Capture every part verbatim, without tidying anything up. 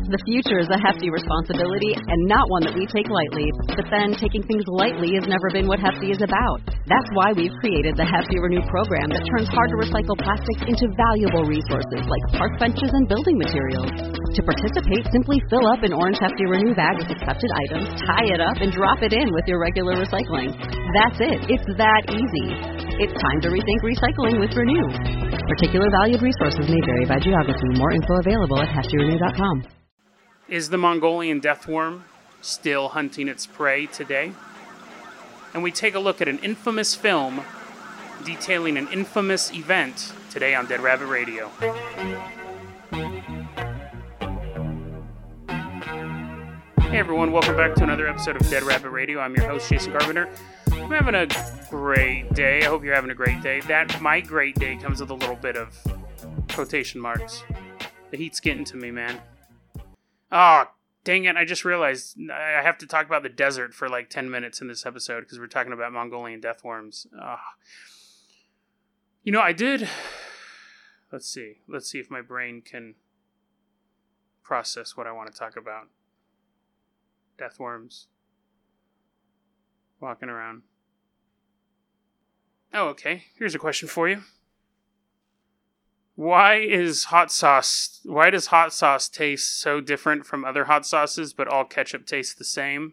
The future is a hefty responsibility and not one that we take lightly. But then, taking things lightly has never been what Hefty is about. That's why we've created the Hefty Renew program that turns hard-to-recycle plastics into valuable resources like park benches and building materials. To participate, simply fill up an orange Hefty Renew bag with accepted items, tie it up, and drop it in with your regular recycling. That's it. It's that easy. It's time to rethink recycling with Renew. Particular valued resources may vary by geography. More info available at hefty renew dot com. Is the Mongolian deathworm still hunting its prey today? And we take a look at an infamous film detailing an infamous event today on Dead Rabbit Radio. Hey everyone, welcome back to another episode of Dead Rabbit Radio. I'm your host, Jason Carpenter. I'm having a great day. I hope you're having a great day. That my great day comes with a little bit of quotation marks. The heat's getting to me, man. Oh, dang it. I just realized I have to talk about the desert for like ten minutes in this episode because we're talking about Mongolian deathworms. Oh. You know, I did... Let's see. Let's see if my brain can process what I want to talk about. Deathworms. Walking around. Oh, okay. Here's a question for you. Why is hot sauce, why does hot sauce taste so different from other hot sauces, but all ketchup tastes the same?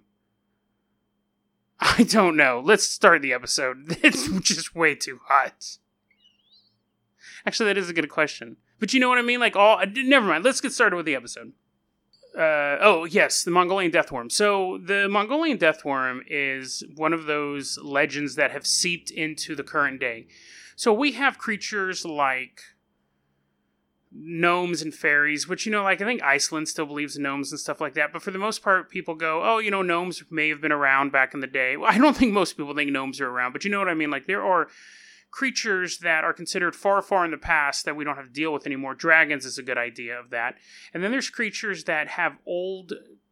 I don't know. Let's start the episode. It's just way too hot. Actually, that is a good question. But you know what I mean? Like all, never mind. Let's get started with the episode. Uh, oh, yes, the Mongolian deathworm. So the Mongolian deathworm is one of those legends that have seeped into the current day. So we have creatures like gnomes and fairies, which, you know, like I think Iceland still believes in gnomes and stuff like that. But for the most part, people go, oh, you know, gnomes may have been around back in the day. Well, I don't think most people think gnomes are around, but you know what I mean? Like there are creatures that are considered far, far in the past that we don't have to deal with anymore. Dragons is a good idea of that. And then there's creatures that have old,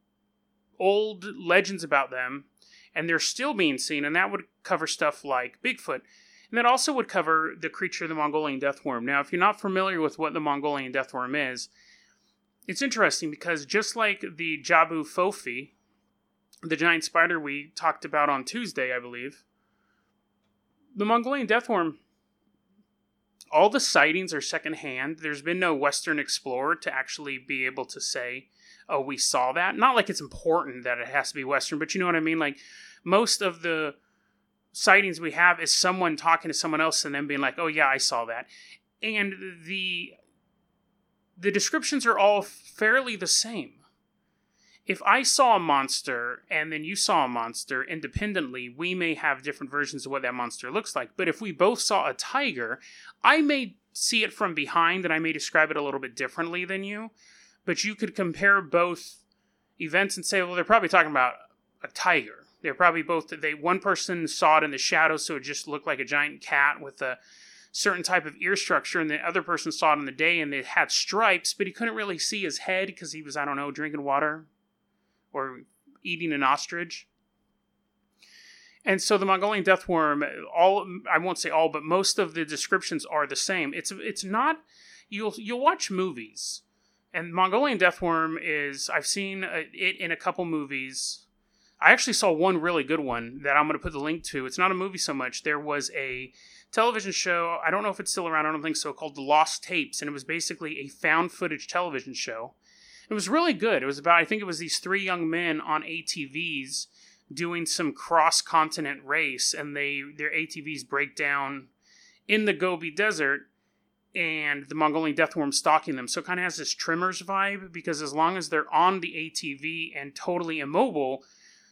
old legends about them, and they're still being seen, and that would cover stuff like Bigfoot. And that also would cover the creature, the Mongolian deathworm. Now, if you're not familiar with what the Mongolian deathworm is, it's interesting because just like the Jabu Fofi, the giant spider we talked about on Tuesday, I believe, the Mongolian deathworm, all the sightings are secondhand. There's been no Western explorer to actually be able to say, oh, we saw that. Not like it's important that it has to be Western, but you know what I mean? Like, most of the sightings we have is someone talking to someone else and then being like, oh, yeah, I saw that. And the the descriptions are all fairly the same. If I saw a monster and then you saw a monster independently, we may have different versions of what that monster looks like. But if we both saw a tiger, I may see it from behind and I may describe it a little bit differently than you. But you could compare both events and say, well, they're probably talking about a tiger. They're probably both, they one person saw it in the shadows, so it just looked like a giant cat with a certain type of ear structure, and the other person saw it in the day and it had stripes, but he couldn't really see his head because he was, I don't know, drinking water or eating an ostrich. And so the Mongolian deathworm, all I won't say all, but most of the descriptions are the same. It's it's not, you'll you'll watch movies, and Mongolian deathworm is, I've seen it in a couple movies. I actually saw one really good one that I'm going to put the link to. It's not a movie so much. There was a television show, I don't know if it's still around, I don't think so, called The Lost Tapes, and it was basically a found footage television show. It was really good. It was about, I think it was these three young men on A T Vs doing some cross-continent race, and they their A T Vs break down in the Gobi Desert, and the Mongolian deathworm stalking them. So it kind of has this Tremors vibe, because as long as they're on the A T V and totally immobile,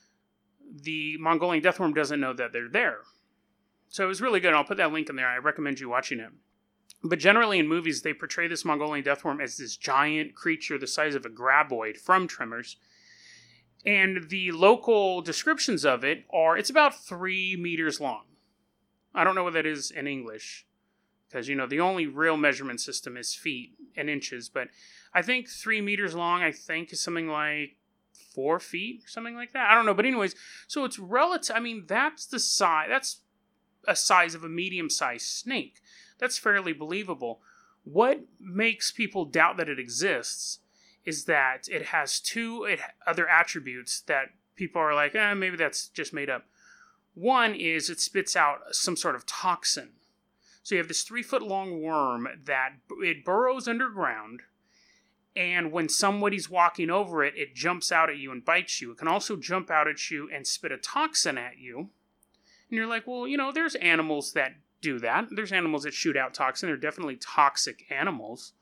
the Mongolian deathworm doesn't know that they're there. So it was really good. I'll put that link in there. I recommend you watching it. But generally in movies, they portray this Mongolian deathworm as this giant creature the size of a graboid from Tremors. And the local descriptions of it are, it's about three meters long. I don't know what that is in English, because, you know, the only real measurement system is feet and inches. But I think three meters long, I think, is something like four feet or something like that. I don't know. But anyways, so it's relative. I mean, that's the size. That's a size of a medium-sized snake. That's fairly believable. What makes people doubt that it exists is that it has two it, other attributes that people are like, eh, maybe that's just made up. One is it spits out some sort of toxin. So you have this three-foot-long worm that it burrows underground, and when somebody's walking over it, it jumps out at you and bites you. It can also jump out at you and spit a toxin at you. And you're like, well, you know, there's animals that do that. There's animals that shoot out toxin. They're definitely toxic animals.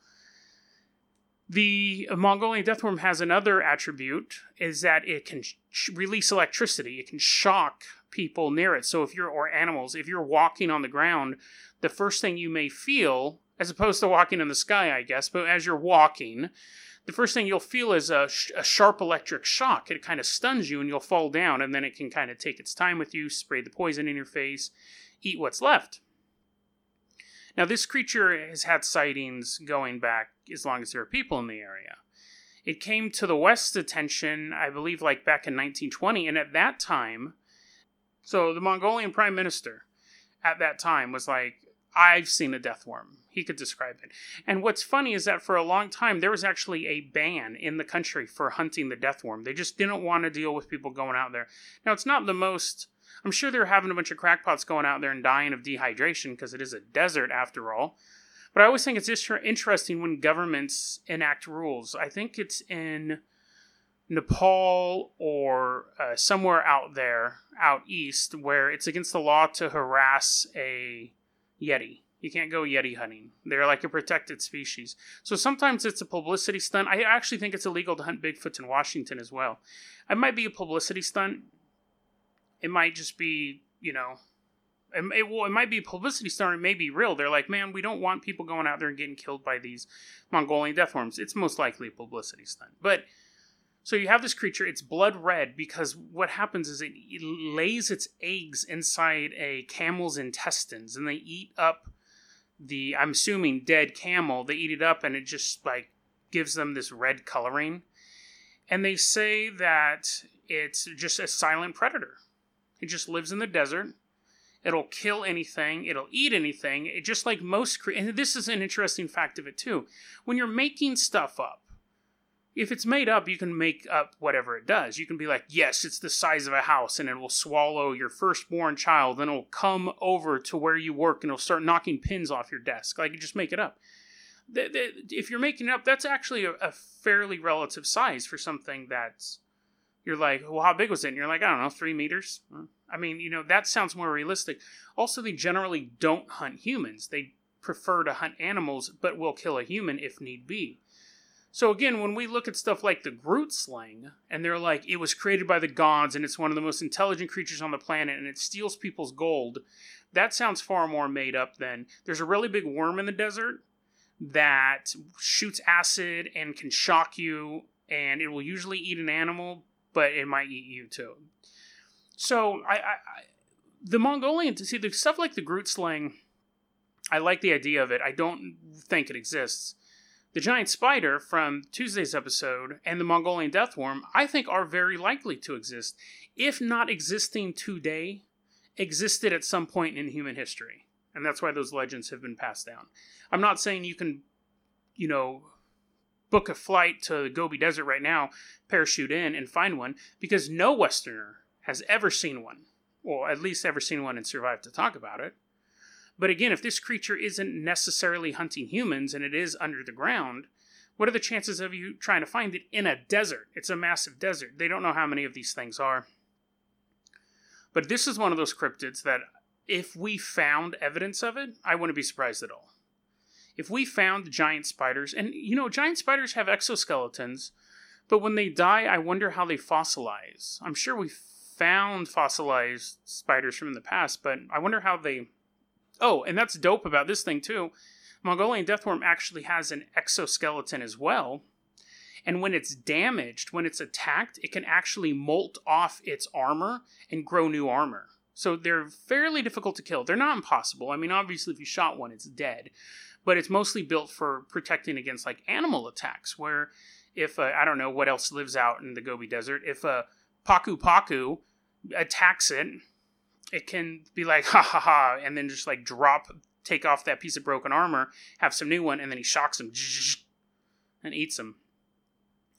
The Mongolian deathworm has another attribute, is that it can sh- release electricity. It can shock people near it. So if you're, or animals, if you're walking on the ground, the first thing you may feel, as opposed to walking in the sky, I guess, but as you're walking, the first thing you'll feel is a, sh- a sharp electric shock. It kind of stuns you and you'll fall down, and then it can kind of take its time with you, spray the poison in your face, eat what's left. Now, this creature has had sightings going back as long as there are people in the area. It came to the West's attention, I believe, like back in nineteen twenty, and at that time, so the Mongolian Prime Minister at that time was like, I've seen a death worm. He could describe it. And what's funny is that for a long time, there was actually a ban in the country for hunting the death worm. They just didn't want to deal with people going out there. Now, it's not the most... I'm sure they're having a bunch of crackpots going out there and dying of dehydration because it is a desert after all. But I always think it's just interesting when governments enact rules. I think it's in Nepal or uh, somewhere out there, out east, where it's against the law to harass a yeti. You can't go yeti hunting. They're like a protected species. So sometimes it's a publicity stunt. I actually think it's illegal to hunt Bigfoots in Washington as well. It might be a publicity stunt. It might just be, you know, it, it, well, it might be a publicity stunt. It may be real. They're like, man, we don't want people going out there and getting killed by these Mongolian deathworms. It's most likely a publicity stunt. But, so you have this creature. It's blood red because what happens is it, it lays its eggs inside a camel's intestines. And they eat up the, I'm assuming, dead camel. They eat it up and it just, like, gives them this red coloring. And they say that it's just a silent predator. It just lives in the desert. It'll kill anything. It'll eat anything. It just like most... Cre- and this is an interesting fact of it, too. When you're making stuff up, if it's made up, you can make up whatever it does. You can be like, yes, it's the size of a house, and it will swallow your firstborn child, then it'll come over to where you work, and it'll start knocking pins off your desk. Like, you just make it up. The, the, if you're making it up, that's actually a, a fairly relative size for something that's... You're like, well, how big was it? And you're like, I don't know, three meters? I mean, you know, that sounds more realistic. Also, they generally don't hunt humans. They prefer to hunt animals, but will kill a human if need be. So again, when we look at stuff like the Groot slang, and they're like, it was created by the gods, and it's one of the most intelligent creatures on the planet, and it steals people's gold, that sounds far more made up than, there's a really big worm in the desert that shoots acid and can shock you, and it will usually eat an animal, but it might eat you too. So, I, I, I the Mongolian, to see the stuff like the Groot slang, I like the idea of it. I don't think it exists. The giant spider from Tuesday's episode and the Mongolian deathworm, I think, are very likely to exist. If not existing today, existed at some point in human history. And that's why those legends have been passed down. I'm not saying you can, you know, book a flight to the Gobi Desert right now, parachute in, and find one, because no Westerner has ever seen one. Well, at least ever seen one and survived to talk about it. But again, if this creature isn't necessarily hunting humans, and it is under the ground, what are the chances of you trying to find it in a desert? It's a massive desert. They don't know how many of these things are. But this is one of those cryptids that, if we found evidence of it, I wouldn't be surprised at all. If we found giant spiders, and you know, giant spiders have exoskeletons, but when they die, I wonder how they fossilize. I'm sure we found fossilized spiders from the past, but I wonder how they... Oh, and that's dope about this thing too. Mongolian deathworm actually has an exoskeleton as well, and when it's damaged, when it's attacked, it can actually molt off its armor and grow new armor. So they're fairly difficult to kill. They're not impossible. I mean, obviously, if you shot one, it's dead. But it's mostly built for protecting against, like, animal attacks, where if, uh, I don't know what else lives out in the Gobi Desert, if a Paku Paku attacks it, it can be like, ha ha ha, and then just, like, drop, take off that piece of broken armor, have some new one, and then he shocks him, and eats him.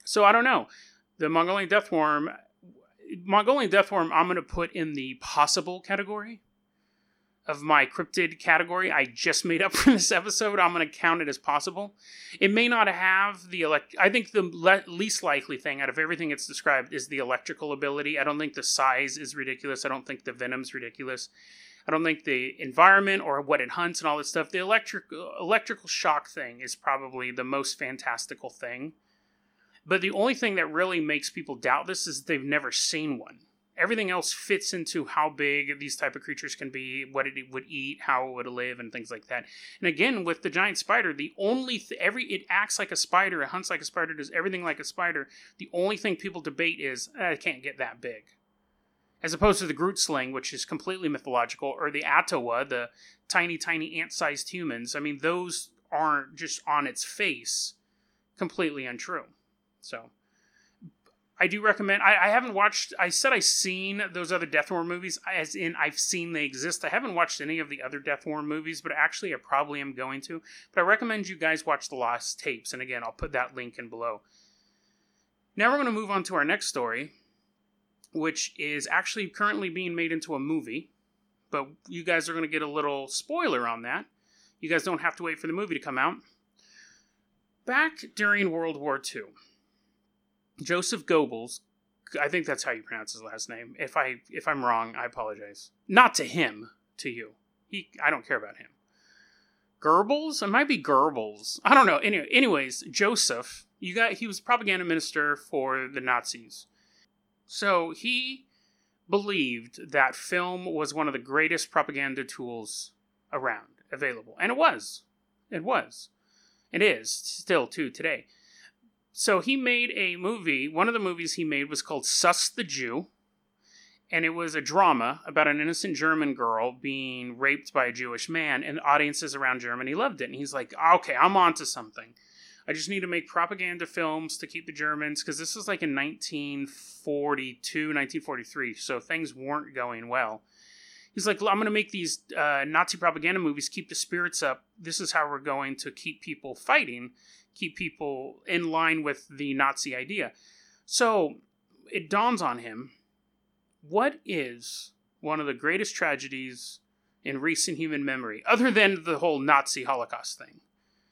So I don't know. The Mongolian deathworm, Mongolian deathworm, I'm going to put in the possible category of my cryptid category I just made up for this episode. I'm going to count it as possible. It may not have the elect. I think the le- least likely thing out of everything it's described is the electrical ability. I don't think the size is ridiculous. I don't think the venom's ridiculous. I don't think the environment or what it hunts and all this stuff. The electric electrical shock thing is probably the most fantastical thing. But the only thing that really makes people doubt this is they've never seen one. Everything else fits into how big these type of creatures can be, what it would eat, how it would live, and things like that. And again, with the giant spider, the only th- every it acts like a spider, it hunts like a spider, does everything like a spider. The only thing people debate is eh, it can't get that big, as opposed to the Groot sling, which is completely mythological, or the Atawa, the tiny, tiny ant-sized humans. I mean, those aren't just on its face completely untrue. So. I do recommend, I, I haven't watched, I said I've seen those other Deathworm movies, as in I've seen they exist. I haven't watched any of the other Deathworm movies, but actually I probably am going to. But I recommend you guys watch the Lost Tapes, and again, I'll put that link in below. Now we're going to move on to our next story, which is actually currently being made into a movie, but you guys are going to get a little spoiler on that. You guys don't have to wait for the movie to come out. Back during World War Two, Joseph Goebbels, I think that's how you pronounce his last name. If I if I'm wrong, I apologize. Not to him, to you. He, I don't care about him. Goebbels? It might be Goebbels. I don't know. Anyway, anyways, Joseph, you got he was propaganda minister for the Nazis. So he believed that film was one of the greatest propaganda tools around, available, and it was. It was. It is still too today. So he made a movie, one of the movies he made was called Sus the Jew, and it was a drama about an innocent German girl being raped by a Jewish man, and audiences around Germany loved it. And he's like, okay, I'm onto something. I just need to make propaganda films to keep the Germans, because this was like in nineteen forty-two, nineteen forty-three, so things weren't going well. He's like, I'm going to make these uh, Nazi propaganda movies, keep the spirits up. This is how we're going to keep people fighting, keep people in line with the Nazi idea. So it dawns on him, what is one of the greatest tragedies in recent human memory, other than the whole Nazi Holocaust thing?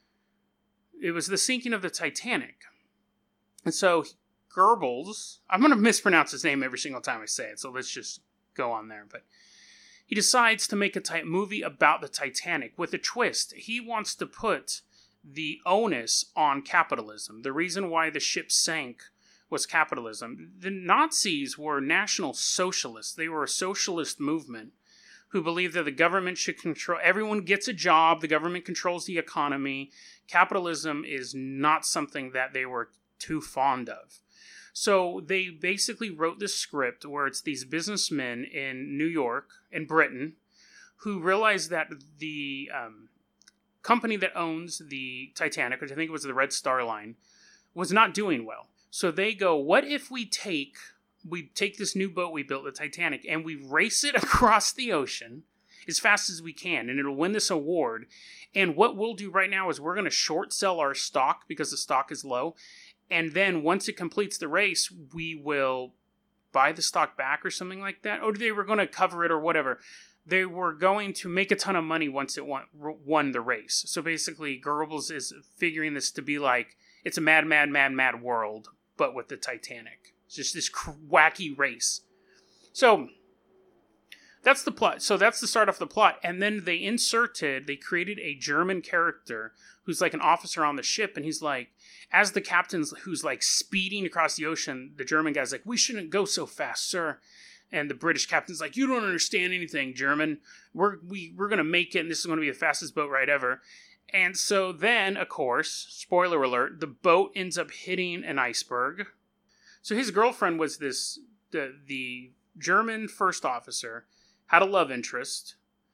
It was the sinking of the Titanic. And so Goebbels, I'm going to mispronounce his name every single time I say it, so let's just go on there. But he decides to make a type movie about the Titanic with a twist. He wants to put the onus on capitalism. The reason why the ship sank was capitalism. The Nazis were national socialists. They were a socialist movement who believed that the government should control, everyone gets a job, the government controls the economy. Capitalism is not something that they were too fond of. So they basically wrote this script where it's these businessmen in New York, in Britain, who realized that the um, company that owns the Titanic, which I think was the Red Star Line, was not doing well. So they go, what if we take we take this new boat we built, the Titanic, and we race it across the ocean as fast as we can, and it'll win this award. And what we'll do right now is we're going to short sell our stock because the stock is low. And then once it completes the race, we will buy the stock back or something like that. Or they were going to cover it or whatever. They were going to make a ton of money once it won, won the race. So basically, Goebbels is figuring this to be like, it's a mad, mad, mad, mad world, but with the Titanic. It's just this wacky race. So that's the plot. So that's the start of the plot. And then they inserted, they created a German character who's like an officer on the ship. And he's like, as the captain's who's like speeding across the ocean, the German guy's like, we shouldn't go so fast, sir. And the British captain's like, you don't understand anything, German. We're, we, we're going to make it, and this is going to be the fastest boat ride ever. And so then, of course, spoiler alert, the boat ends up hitting an iceberg. So his girlfriend was this, the, the German first officer, had a love interest,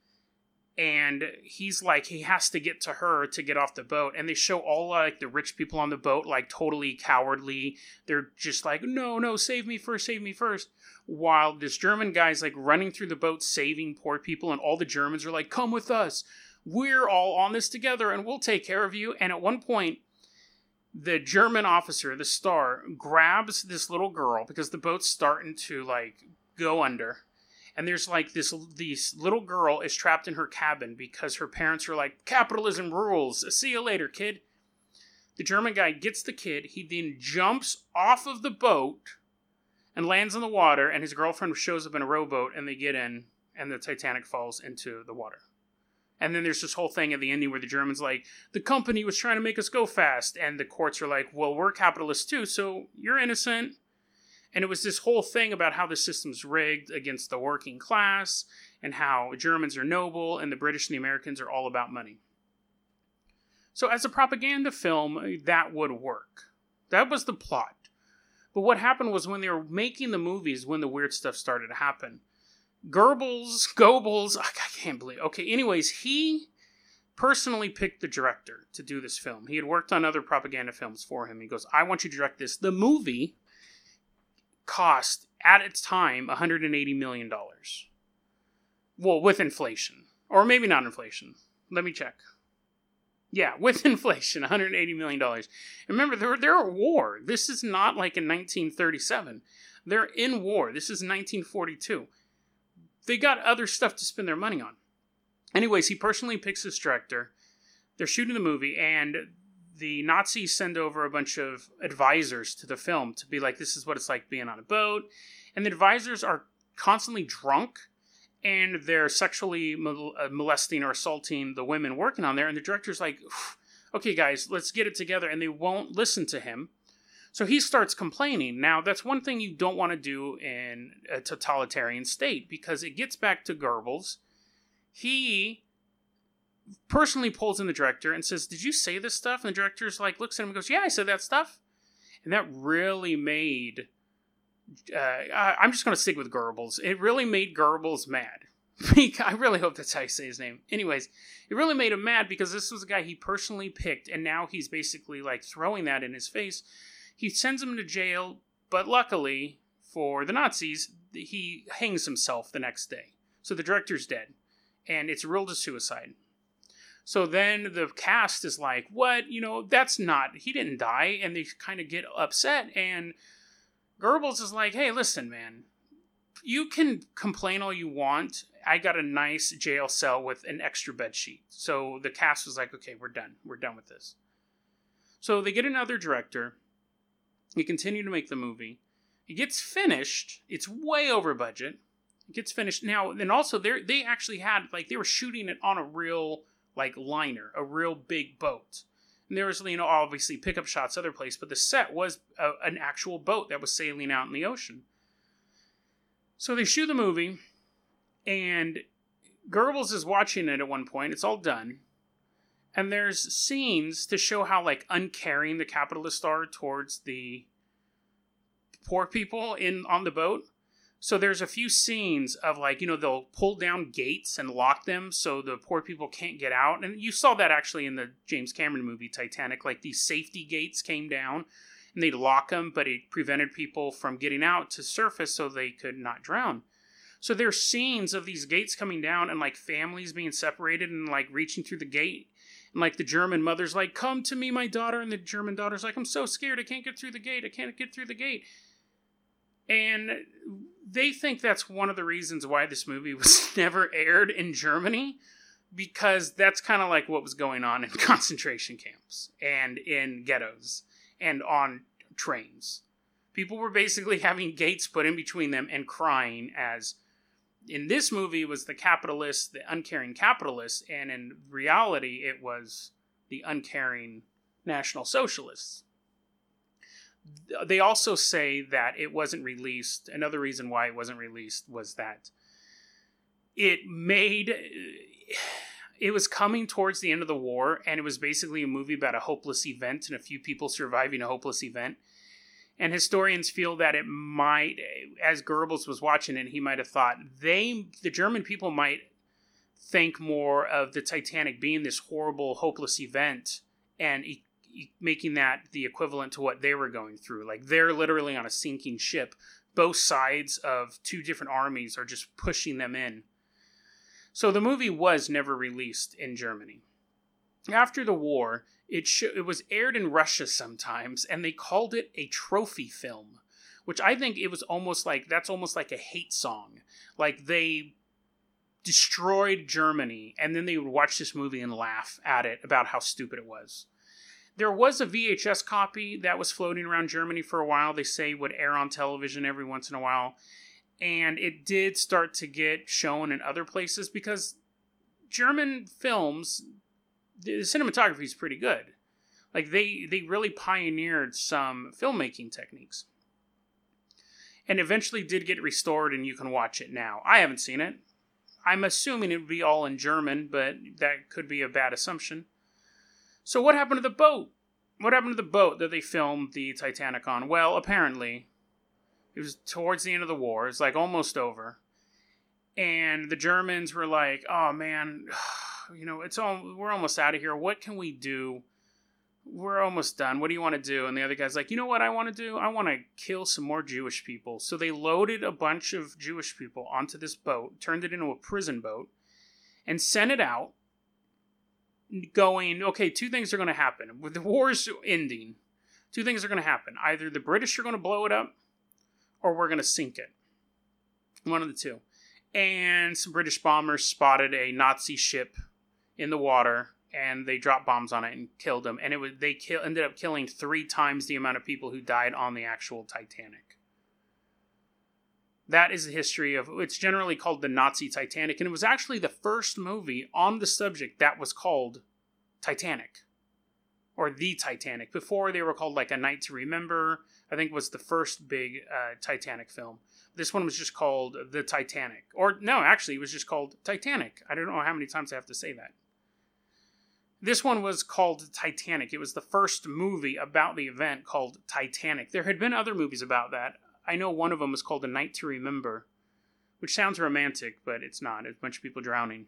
and he's like, he has to get to her to get off the boat. And they show all like the rich people on the boat, like totally cowardly. They're just like, no, no, save me first, save me first. While this German guy's like running through the boat, saving poor people. And all the Germans are like, come with us. We're all on this together and we'll take care of you. And at one point, the German officer, the star, grabs this little girl because the boat's starting to, like, go under. And there's, like, this, this little girl is trapped in her cabin because her parents are like, capitalism rules. See you later, kid. The German guy gets the kid. He then jumps off of the boat and lands in the water. And his girlfriend shows up in a rowboat and they get in and the Titanic falls into the water. And then there's this whole thing at the ending where the German's like, the company was trying to make us go fast. And the courts are like, well, we're capitalists too, so you're innocent. And it was this whole thing about how the system's rigged against the working class and how Germans are noble and the British and the Americans are all about money. So as a propaganda film, that would work. That was the plot. But what happened was when they were making the movies, when the weird stuff started to happen, Goebbels, Goebbels, I can't believe. Okay, anyways, he personally picked the director to do this film. He had worked on other propaganda films for him. He goes, I want you to direct this. The movie cost, at its time, one hundred eighty million dollars. Well, with inflation. Or maybe not inflation. Let me check. Yeah, with inflation, one hundred eighty million dollars. And remember, they're, they're at war. This is not like in nineteen thirty-seven. They're in war. This is nineteen forty-two. They got other stuff to spend their money on. Anyways, he personally picks this director. They're shooting the movie, and the Nazis send over a bunch of advisors to the film to be like, this is what it's like being on a boat. And the advisors are constantly drunk, and they're sexually molesting or assaulting the women working on there. And the director's like, okay, guys, let's get it together. And they won't listen to him. So he starts complaining. Now, that's one thing you don't want to do in a totalitarian state, because it gets back to Goebbels. He personally pulls in the director and says, did you say this stuff? And the director's like, looks at him and goes, yeah, I said that stuff. And that really made, uh, I'm just going to stick with Goebbels. It really made Goebbels mad. I really hope that's how you say his name. Anyways, it really made him mad because this was a guy he personally picked, and now he's basically like throwing that in his face. He sends him to jail, but luckily for the Nazis, he hangs himself the next day. So the director's dead, and it's ruled a suicide. So then the cast is like, what? You know, that's not, he didn't die, and they kind of get upset, and Goebbels is like, hey, listen, man, you can complain all you want. I got a nice jail cell with an extra bed sheet. So the cast was like, okay, we're done. We're done with this. So they get another director. They continue to make the movie. It gets finished. It's way over budget. It gets finished. Now, and also, they they actually had, like, they were shooting it on a real, like, liner, a real big boat. And there was, you know, obviously pickup shots other place, but the set was a, an actual boat that was sailing out in the ocean. So they shoot the movie, and Goebbels is watching it at one point. It's all done. And there's scenes to show how, like, uncaring the capitalists are towards the poor people in on the boat. So there's a few scenes of, like, you know, they'll pull down gates and lock them so the poor people can't get out. And you saw that actually in the James Cameron movie Titanic. Like, these safety gates came down and they'd lock them, but it prevented people from getting out to surface so they could not drown. So there's scenes of these gates coming down and, like, families being separated and, like, reaching through the gate. And, like, the German mother's like, come to me, my daughter. And the German daughter's like, I'm so scared. I can't get through the gate. I can't get through the gate. And they think that's one of the reasons why this movie was never aired in Germany, because that's kind of like what was going on in concentration camps and in ghettos and on trains. People were basically having gates put in between them and crying, as in this movie it was the capitalists, the uncaring capitalists, and in reality it was the uncaring National Socialists. They also say that it wasn't released. Another reason why it wasn't released was that it made, it was coming towards the end of the war, and it was basically a movie about a hopeless event and a few people surviving a hopeless event. And historians feel that it might, as Goebbels was watching it, he might have thought they, the German people might think more of the Titanic being this horrible, hopeless event and e- e- making that the equivalent to what they were going through. Like, they're literally on a sinking ship. Both sides of two different armies are just pushing them in. So the movie was never released in Germany. After the war, It sh- it was aired in Russia sometimes, and they called it a trophy film, which I think it was almost like, that's almost like a hate song. Like, they destroyed Germany, and then they would watch this movie and laugh at it about how stupid it was. There was a V H S copy that was floating around Germany for a while. They say would air on television every once in a while. And it did start to get shown in other places because German films, the cinematography is pretty good. Like, they, they really pioneered some filmmaking techniques. And eventually did get restored, and you can watch it now. I haven't seen it. I'm assuming it would be all in German, but that could be a bad assumption. So what happened to the boat? What happened to the boat that they filmed the Titanic on? Well, apparently, it was towards the end of the war. It's like almost over. And the Germans were like, oh man, you know, it's all, we're almost out of here. What can we do? We're almost done. What do you want to do? And the other guy's like, you know what I want to do? I want to kill some more Jewish people. So they loaded a bunch of Jewish people onto this boat, turned it into a prison boat, and sent it out going, okay, two things are going to happen. With the war's ending, two things are going to happen. Either the British are going to blow it up, or we're going to sink it. One of the two. And some British bombers spotted a Nazi ship in the water, and they dropped bombs on it and killed them. And it was they kill, ended up killing three times the amount of people who died on the actual Titanic. That is the history of, it's generally called the Nazi Titanic, and it was actually the first movie on the subject that was called Titanic. Or The Titanic. Before, they were called like A Night to Remember, I think was the first big uh, Titanic film. This one was just called The Titanic. Or, no, actually, it was just called Titanic. I don't know how many times I have to say that. This one was called Titanic. It was the first movie about the event called Titanic. There had been other movies about that. I know one of them was called A Night to Remember, which sounds romantic, but it's not. It's a bunch of people drowning.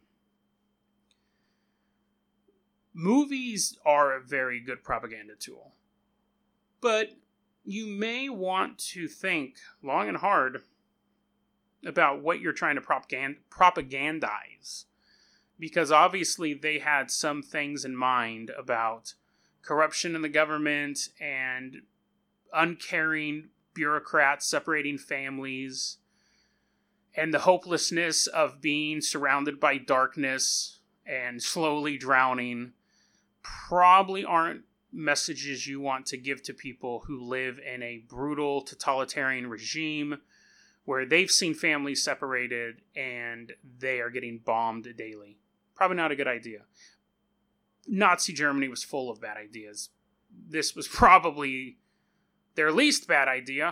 Movies are a very good propaganda tool. But you may want to think long and hard about what you're trying to propagand- propagandize. Because obviously they had some things in mind about corruption in the government and uncaring bureaucrats separating families and the hopelessness of being surrounded by darkness and slowly drowning. Probably aren't messages you want to give to people who live in a brutal totalitarian regime where they've seen families separated and they are getting bombed daily. Probably not a good idea. Nazi Germany was full of bad ideas. This was probably their least bad idea.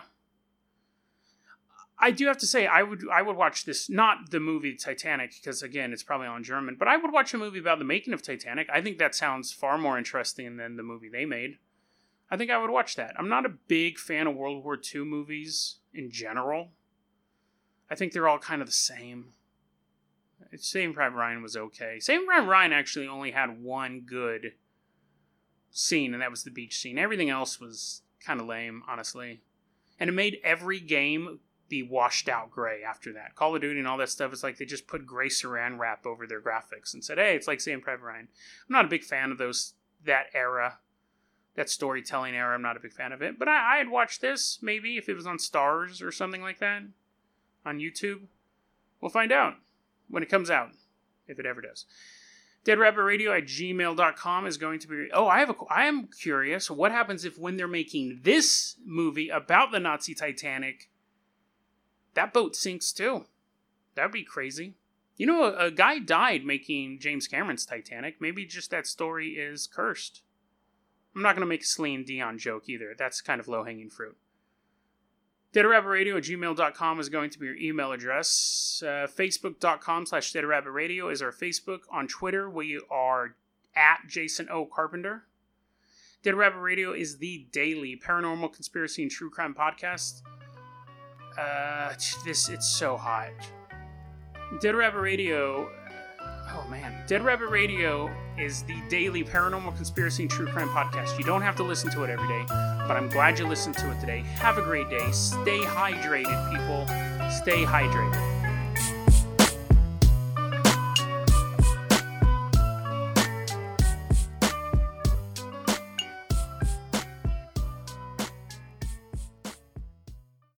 I do have to say, I would I would watch this, not the movie Titanic, because again, it's probably all in German, but I would watch a movie about the making of Titanic. I think that sounds far more interesting than the movie they made. I think I would watch that. I'm not a big fan of World War Two movies in general. I think they're all kind of the same. Saving Private Ryan was okay. Saving Private Ryan actually only had one good scene, and that was the beach scene. Everything else was kind of lame, honestly. And it made every game be washed out gray after that. Call of Duty and all that stuff, it's like they just put gray saran wrap over their graphics and said, hey, it's like Saving Private Ryan. I'm not a big fan of those, that era, that storytelling era. I'm not a big fan of it. But I, I'd watch this, maybe, if it was on Stars or something like that, on YouTube. We'll find out when it comes out, if it ever does. Dead Rabbit Radio at gmail dot com is going to be... Oh, I have a, I am curious. What happens if when they're making this movie about the Nazi Titanic, that boat sinks too? That would be crazy. You know, a, a guy died making James Cameron's Titanic. Maybe just that story is cursed. I'm not going to make a Celine Dion joke either. That's kind of low-hanging fruit. Dead Rabbit Radio at gmail dot com is going to be your email address. Uh, Facebook dot com slash Dead Rabbit Radio is our Facebook. On Twitter, we are at Jason O. Carpenter. Dead Rabbit Radio is the daily paranormal conspiracy and true crime podcast. Uh, this, it's so hot. Dead Rabbit Radio, oh man. Dead Rabbit Radio is the daily paranormal conspiracy and true crime podcast. You don't have to listen to it every day, but I'm glad you listened to it today. Have a great day. Stay hydrated, people. Stay hydrated.